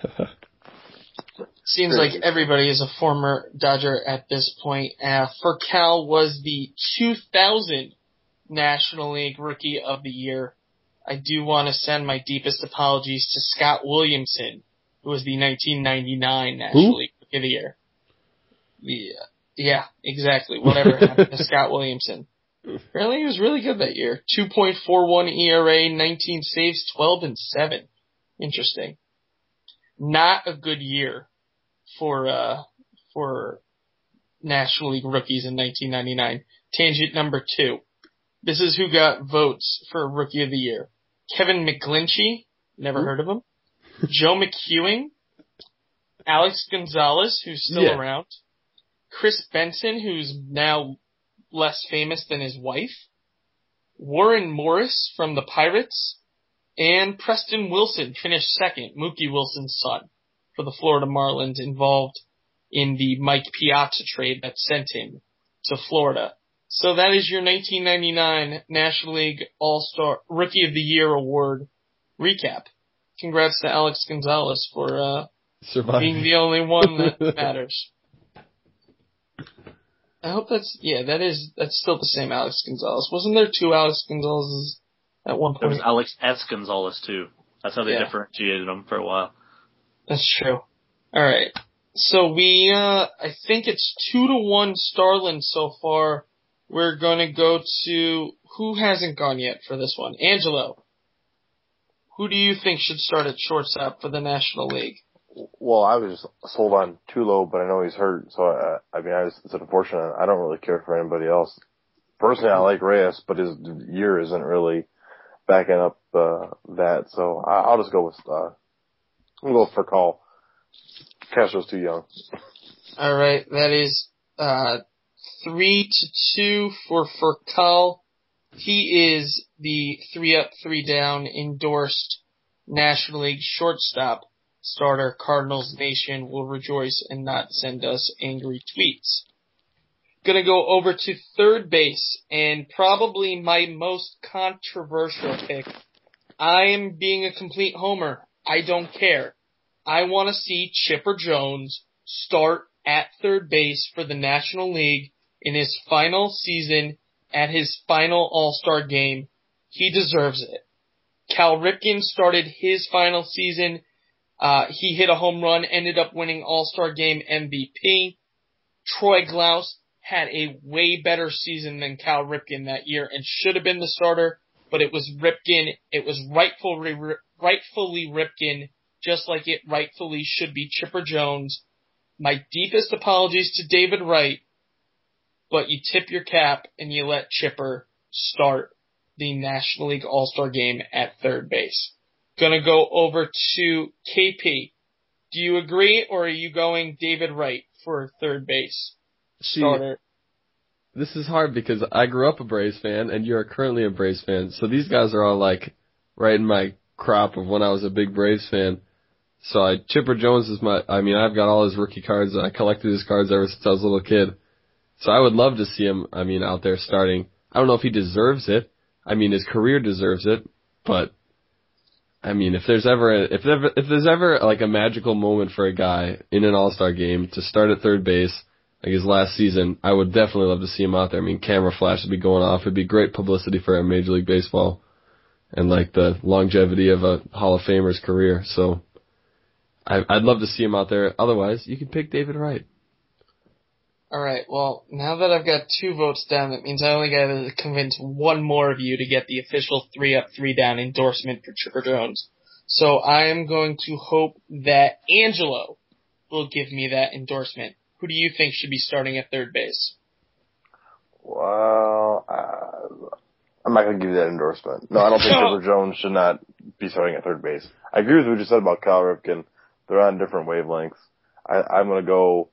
Seems like everybody is a former Dodger at this point. Furcal was the 2000 National League Rookie of the Year. I do want to send my deepest apologies to Scott Williamson, who was the 1999 National League Rookie of the Year. Yeah, exactly. Whatever happened to Scott Williamson. Apparently he was really good that year. 2.41 ERA, 19 saves, 12-7. Interesting. Not a good year for National League rookies in 1999. Tangent number 2. This is who got votes for Rookie of the Year. Kevin McGlinchey, never heard of him. Joe McEwing. Alex Gonzalez, who's still around. Chris Benson, who's now less famous than his wife. Warren Morris from the Pirates. And Preston Wilson finished second, Mookie Wilson's son, for the Florida Marlins, involved in the Mike Piazza trade that sent him to Florida. So that is your 1999 National League All-Star Rookie of the Year award recap. Congrats to Alex Gonzalez for being the only one that matters. I hope that's still the same Alex Gonzalez. Wasn't there 2 Alex Gonzalez's at one point? There was Alex S. Gonzalez too. That's how they differentiated them for a while. That's true. Alright. So I think it's 2-1 Starlin so far. We're gonna go to, who hasn't gone yet for this one? Angelo. Who do you think should start at shortstop for the National League? Well, I was sold on Tulo, but I know he's hurt, so it's unfortunate. I don't really care for anybody else. Personally, I like Reyes, but his year isn't really backing up that, so I'll just go with I'm going for Furcal. Castro's too young. All right, that is 3-2 for Furcal. He is the 3-up, 3-down endorsed National League shortstop starter. Cardinals Nation will rejoice and not send us angry tweets. Gonna go over to third base, and probably my most controversial pick. I am being a complete homer. I don't care. I want to see Chipper Jones start at third base for the National League in his final season at his final All-Star game. He deserves it. Cal Ripken started his final season. He hit a home run, ended up winning All-Star Game MVP. Troy Glaus had a way better season than Cal Ripken that year and should have been the starter, but it was Ripken. It was rightfully Ripken, just like it rightfully should be Chipper Jones. My deepest apologies to David Wright. but you tip your cap and you let Chipper start the National League All-Star game at third base. Gonna go over to KP. Do you agree, or are you going David Wright for third base starter? This is hard because I grew up a Braves fan, and you're currently a Braves fan. So these guys are all like right in my crop of when I was a big Braves fan. So Chipper Jones is I've got all his rookie cards. I collected his cards ever since I was a little kid. So I would love to see him, out there starting. I don't know if he deserves it. His career deserves it, but if there's ever like a magical moment for a guy in an All-Star game to start at third base, like his last season, I would definitely love to see him out there. Camera flash would be going off. It'd be great publicity for Major League Baseball and like the longevity of a Hall of Famer's career. So I'd love to see him out there. Otherwise, you can pick David Wright. All right, well, now that I've got 2 votes down, that means I only got to convince one more of you to get the official 3 up, 3 down endorsement for Chipper Jones. So I am going to hope that Angelo will give me that endorsement. Who do you think should be starting at third base? Well, I'm not going to give you that endorsement. No, I don't think Chipper Jones should not be starting at third base. I agree with what you just said about Cal Ripken. They're on different wavelengths. I'm going to go...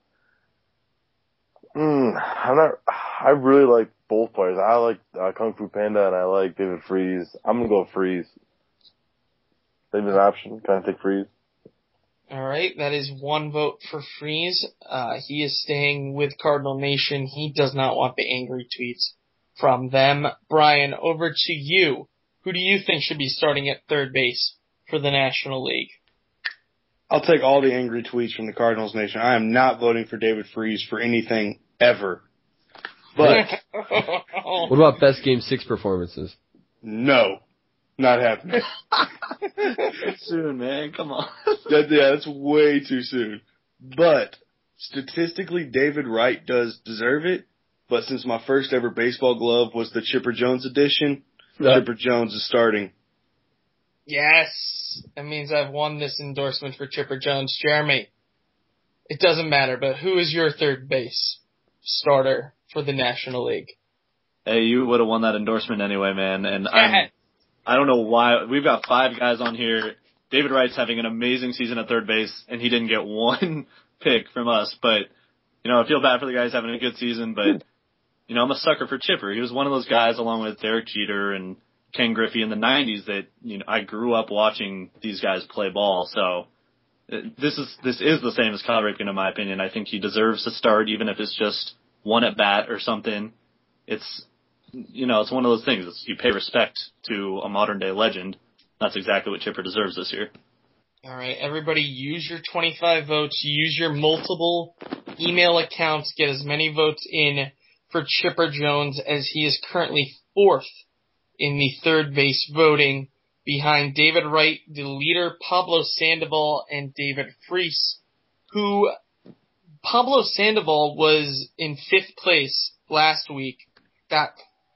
I really like both players. I like Kung Fu Panda and I like David Freese. I'm gonna go Freese. Leave an option. Can I take Freese? All right, that is 1 vote for Freese. He is staying with Cardinal Nation. He does not want the angry tweets from them. Brian, over to you. Who do you think should be starting at third base for the National League? I'll take all the angry tweets from the Cardinals Nation. I am not voting for David Freese for anything ever. But what about best Game 6 performances? No. Not happening. Soon, man. Come on. That's way too soon. But statistically, David Wright does deserve it. But since my first ever baseball glove was the Chipper Jones edition, Chipper Jones is starting. Yes. That means I've won this endorsement for Chipper Jones. Jeremy, it doesn't matter, but who is your third base starter for the National League? Hey, you would have won that endorsement anyway, man. And I don't know why. We've got 5 guys on here. David Wright's having an amazing season at third base, and he didn't get 1 pick from us. But, I feel bad for the guys having a good season. But, I'm a sucker for Chipper. He was one of those guys, along with Derek Jeter and Ken Griffey in the 90s, that I grew up watching these guys play ball. So this is the same as Kyle Ripken, in my opinion. I think he deserves to start, even if it's just 1 at bat or something. It's one of those things. You pay respect to a modern day legend. That's exactly what Chipper deserves this year. All right, everybody, use your 25 votes. Use your multiple email accounts. Get as many votes in for Chipper Jones, as he is currently 4th in the third base voting, behind David Wright, the leader, Pablo Sandoval, and David Freese, who Pablo Sandoval was in 5th place last week, got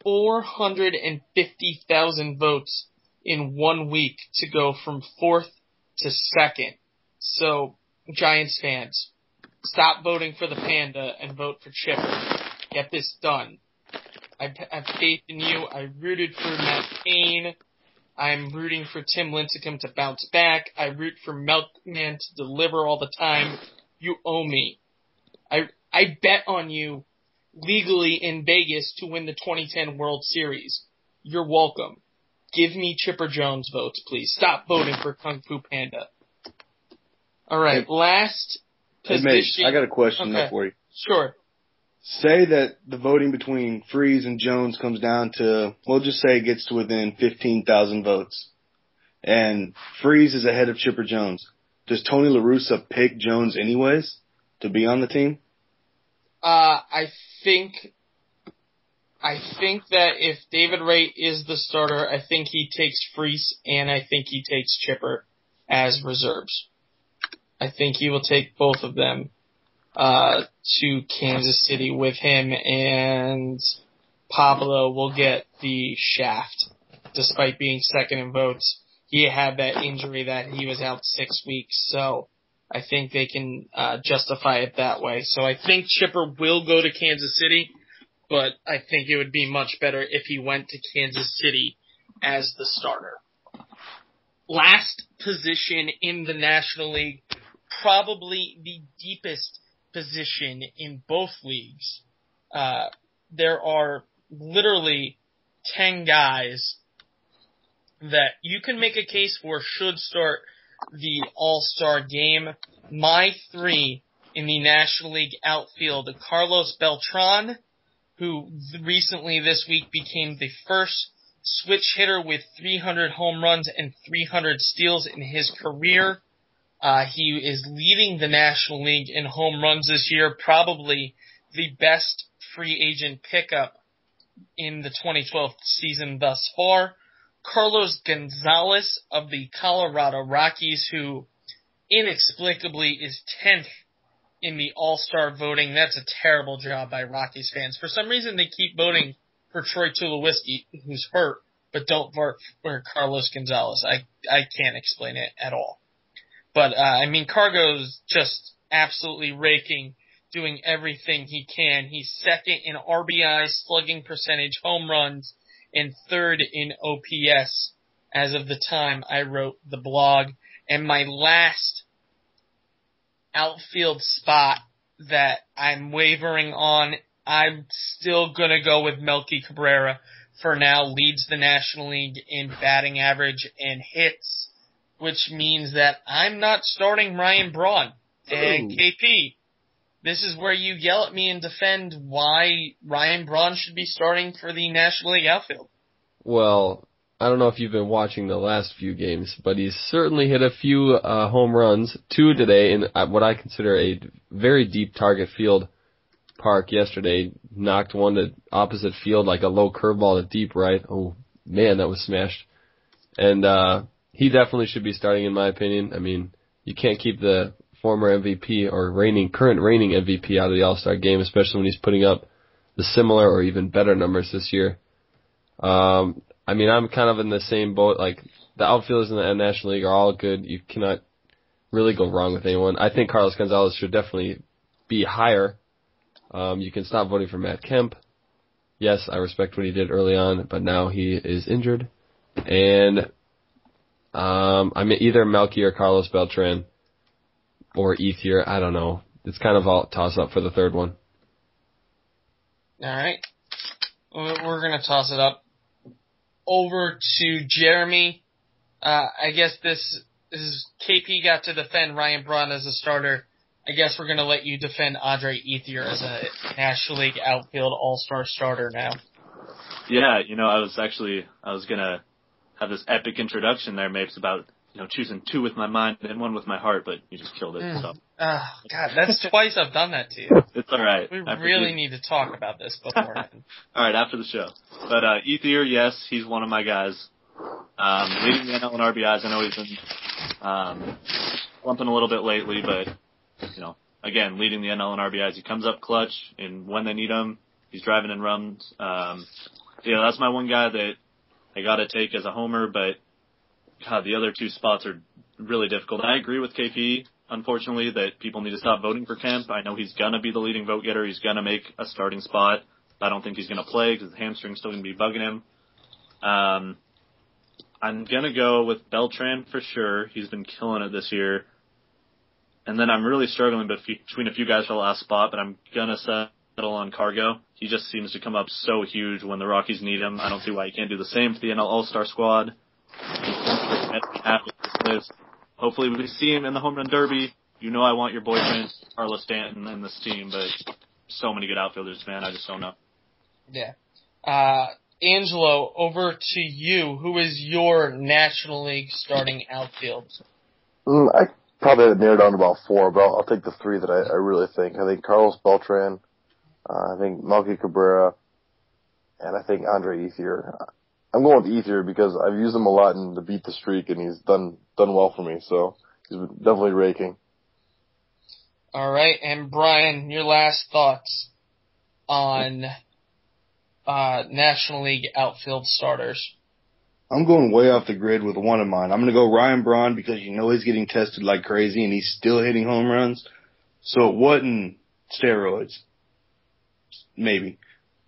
450,000 votes in 1 week to go from 4th to 2nd. So, Giants fans, stop voting for the Panda and vote for Chipper. Get this done. I have faith in you. I rooted for Matt Cain. I'm rooting for Tim Lincecum to bounce back. I root for Milkman to deliver all the time. You owe me. I bet on you legally in Vegas to win the 2010 World Series. You're welcome. Give me Chipper Jones votes, please. Stop voting for Kung Fu Panda. All right, last position. Hey, mate, I got a question for you. Sure. Say that the voting between Freese and Jones comes down to, we'll just say it gets to within 15,000 votes. And Freese is ahead of Chipper Jones. Does Tony La Russa pick Jones anyways to be on the team? I think that if David Wright is the starter, I think he takes Freese and I think he takes Chipper as reserves. I think he will take both of them to Kansas City with him, and Pablo will get the shaft despite being 2nd in votes. He had that injury that he was out 6 weeks, so I think they can justify it that way. So I think Chipper will go to Kansas City, but I think it would be much better if he went to Kansas City as the starter. Last position in the National League, probably the deepest position in both leagues. There are literally 10 guys that you can make a case for should start the All-Star game. My 3 in the National League outfield, Carlos Beltran, who recently this week became the first switch hitter with 300 home runs and 300 steals in his career. He is leading the National League in home runs this year, probably the best free agent pickup in the 2012 season thus far. Carlos Gonzalez of the Colorado Rockies, who inexplicably is 10th in the All-Star voting. That's a terrible job by Rockies fans. For some reason, they keep voting for Troy Tulowitzki, who's hurt, but don't vote for Carlos Gonzalez. I can't explain it at all. But, Cargo's just absolutely raking, doing everything he can. He's second in RBI, slugging percentage, home runs, and third in OPS as of the time I wrote the blog. And my last outfield spot that I'm wavering on, I'm still going to go with Melky Cabrera for now. Leads the National League in batting average and hits, which means that I'm not starting Ryan Braun. And KP, this is where you yell at me and defend why Ryan Braun should be starting for the National League outfield. Well, I don't know if you've been watching the last few games, but he's certainly hit a few home runs, 2 today in what I consider a very deep target field park yesterday. Knocked one to opposite field like a low curveball to deep right. Oh, man, that was smashed. And he definitely should be starting, in my opinion. I mean, you can't keep the former MVP or current reigning MVP out of the All-Star game, especially when he's putting up the similar or even better numbers this year. I'm kind of in the same boat. Like, the outfielders in the National League are all good. You cannot really go wrong with anyone. I think Carlos Gonzalez should definitely be higher. You can stop voting for Matt Kemp. Yes, I respect what he did early on, but now he is injured. And either Melky or Carlos Beltran or Ethier. I don't know. It's kind of all toss up for the third one. All right. We're going to toss it up over to Jeremy. I guess this is KP got to defend Ryan Braun as a starter. I guess we're going to let you defend Andre Ethier as a National League outfield all-star starter now. Yeah, I was going to have this epic introduction there, Mapes, about, choosing 2 with my mind and 1 with my heart, but you just killed it. So. Oh, God, that's twice I've done that to you. It's all right. We really need to talk about this beforehand. All right, after the show. But Ethier, yes, he's one of my guys. Leading the NL in RBIs. I know he's been slumping a little bit lately, but, again, leading the NL in RBIs. He comes up clutch, and when they need him, he's driving in runs. That's my one guy that I got to take as a homer, but God, the other 2 spots are really difficult. I agree with KP, unfortunately, that people need to stop voting for Kemp. I know he's going to be the leading vote getter. He's going to make a starting spot. I don't think he's going to play because the hamstring's still going to be bugging him. I'm going to go with Beltran for sure. He's been killing it this year. And then I'm really struggling between a few guys for the last spot, but I'm going to settle on Cargo. He just seems to come up so huge when the Rockies need him. I don't see why he can't do the same for the NL All-Star squad. Hopefully we see him in the Home Run Derby. I want your boyfriend, Carlos Stanton, in this team, but so many good outfielders, man. I just don't know. Yeah. Angelo, over to you. Who is your National League starting outfield? I probably narrowed down to about 4, but I'll take the 3 that I really think. I think Carlos Beltran, I think Melky Cabrera, and I think Andre Ethier. I'm going with Ethier because I've used him a lot to beat the streak, and he's done well for me. So he's definitely raking. All right, and Brian, your last thoughts on National League outfield starters? I'm going way off the grid with one of mine. I'm going to go Ryan Braun because he's getting tested like crazy, and he's still hitting home runs. So it wasn't steroids, maybe.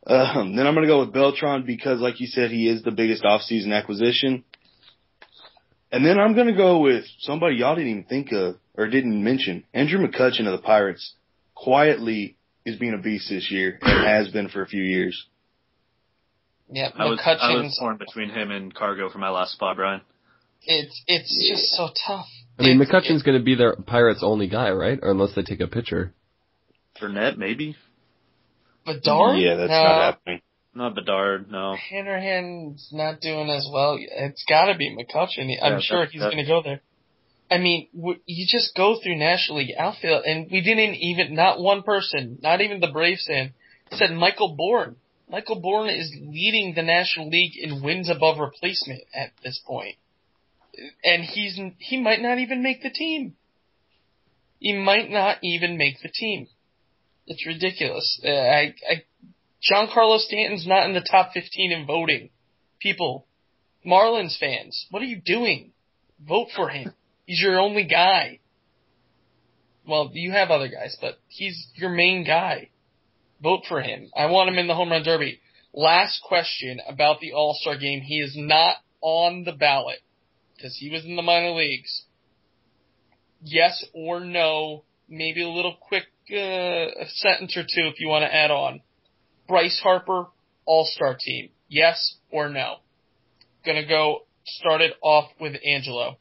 Then I'm going to go with Beltran because, like you said, he is the biggest offseason acquisition. And then I'm going to go with somebody y'all didn't even think of or didn't mention. Andrew McCutchen of the Pirates quietly is being a beast this year and has been for a few years. Yeah, I was torn between him and Cargo for my last spot, Brian. It's just so tough. I mean, McCutchen's going to be their Pirates' only guy, right? Or unless they take a pitcher. Fournette, maybe? Bedard? Yeah, that's not happening. Not Bedard, no. Hanrahan's not doing as well. It's got to be McCutchen. I'm sure he's going to go there. I mean, you just go through National League outfield, and we didn't even, not one person, not even the Braves fan, said Michael Bourne. Michael Bourne is leading the National League in wins above replacement at this point. And he might not even make the team. He might not even make the team. It's ridiculous. Giancarlo Stanton's not in the top 15 in voting. People, Marlins fans, what are you doing? Vote for him. He's your only guy. Well, you have other guys, but he's your main guy. Vote for him. I want him in the home run derby. Last question about the All-Star game. He is not on the ballot because he was in the minor leagues. Yes or no, maybe a little quick sentence or two if you want to add on. Bryce Harper, All-Star team. Yes or no? Gonna go start it off with Angelo.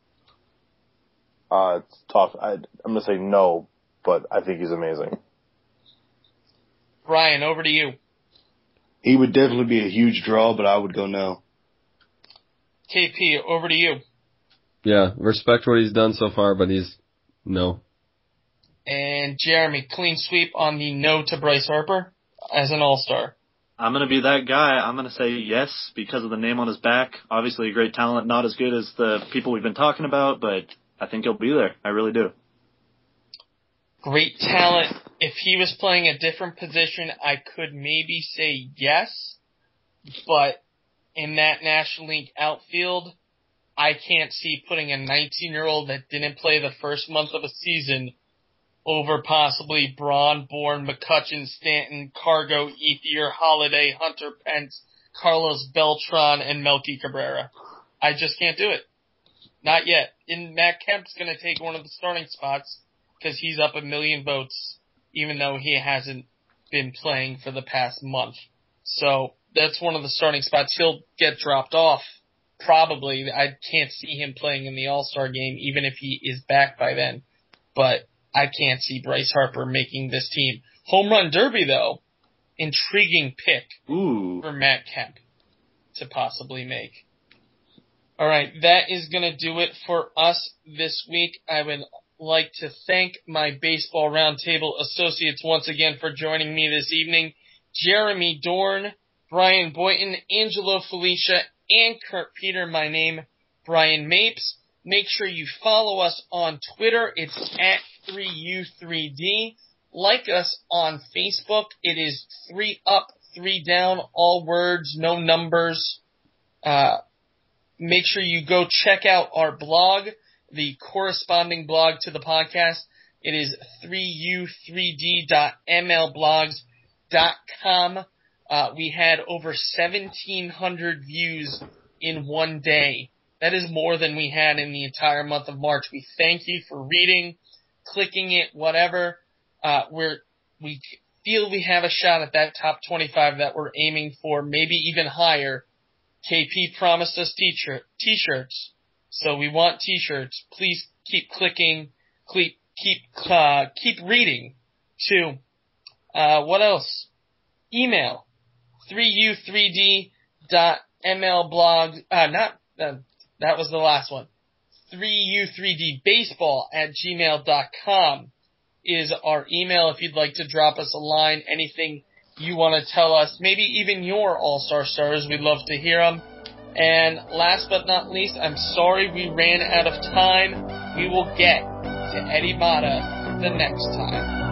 It's tough. I'm going to say no, but I think he's amazing. Brian, over to you. He would definitely be a huge draw, but I would go no. KP, over to you. Yeah, respect what he's done so far, but he's no. And Jeremy, clean sweep on the no to Bryce Harper as an All-Star. I'm going to be that guy. I'm going to say yes because of the name on his back. Obviously a great talent, not as good as the people we've been talking about, but I think he'll be there. I really do. Great talent. If he was playing a different position, I could maybe say yes, but in that National League outfield, I can't see putting a 19-year-old that didn't play the first month of a season over possibly Braun, Bourne, McCutchen, Stanton, Cargo, Ethier, Holiday, Hunter Pence, Carlos Beltran, and Melky Cabrera. I just can't do it. Not yet. And Matt Kemp's going to take one of the starting spots because he's up 1 million votes, even though he hasn't been playing for the past month. So that's one of the starting spots. He'll get dropped off, probably. I can't see him playing in the All-Star game, even if he is back by then. But I can't see Bryce Harper making this team. Home Run Derby, though, intriguing pick for Matt Kemp to possibly make. All right, that is going to do it for us this week. I would like to thank my Baseball Roundtable associates once again for joining me this evening. Jeremy Dorn, Brian Boynton, Angelo Felicia, and Kurt Peter. My name, Brian Mapes. Make sure you follow us on Twitter. It's at 3U3D. Like us on Facebook. It is 3 up, 3 down, all words, no numbers. Make sure you go check out our blog, the corresponding blog to the podcast. It is 3u3d.mlblogs.com. We had over 1,700 views in one day. That is more than we had in the entire month of March. We thank you for reading, clicking it, whatever. We feel we have a shot at that top 25 that we're aiming for, maybe even higher. KP promised us t-shirts, so we want t-shirts. Please keep clicking, keep reading too. What else? Email 3u3d.mlblog. That was the last one. 3u3dbaseball@gmail.com is our email if you'd like to drop us a line, anything you want to tell us, maybe even your All-Star stars. We'd love to hear them. And last but not least, I'm sorry we ran out of time. We will get to Eddie Mata the next time.